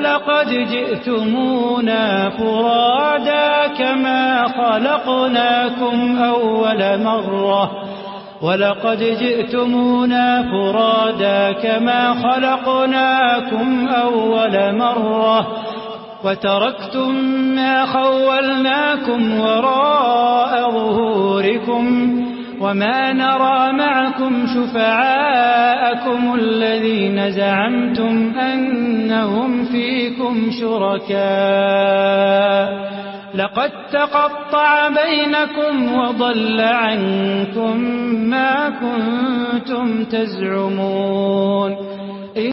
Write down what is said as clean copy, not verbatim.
ولقد جئتمونا فرادا كما خلقناكم أول مرة وتركتم ما خولناكم وراء ظهوركم وما نرى معكم شفعاءكم الذين زعمتم أنهم فيكم شركاء لقد تقطع بينكم وضل عنكم ما كنتم تزعمون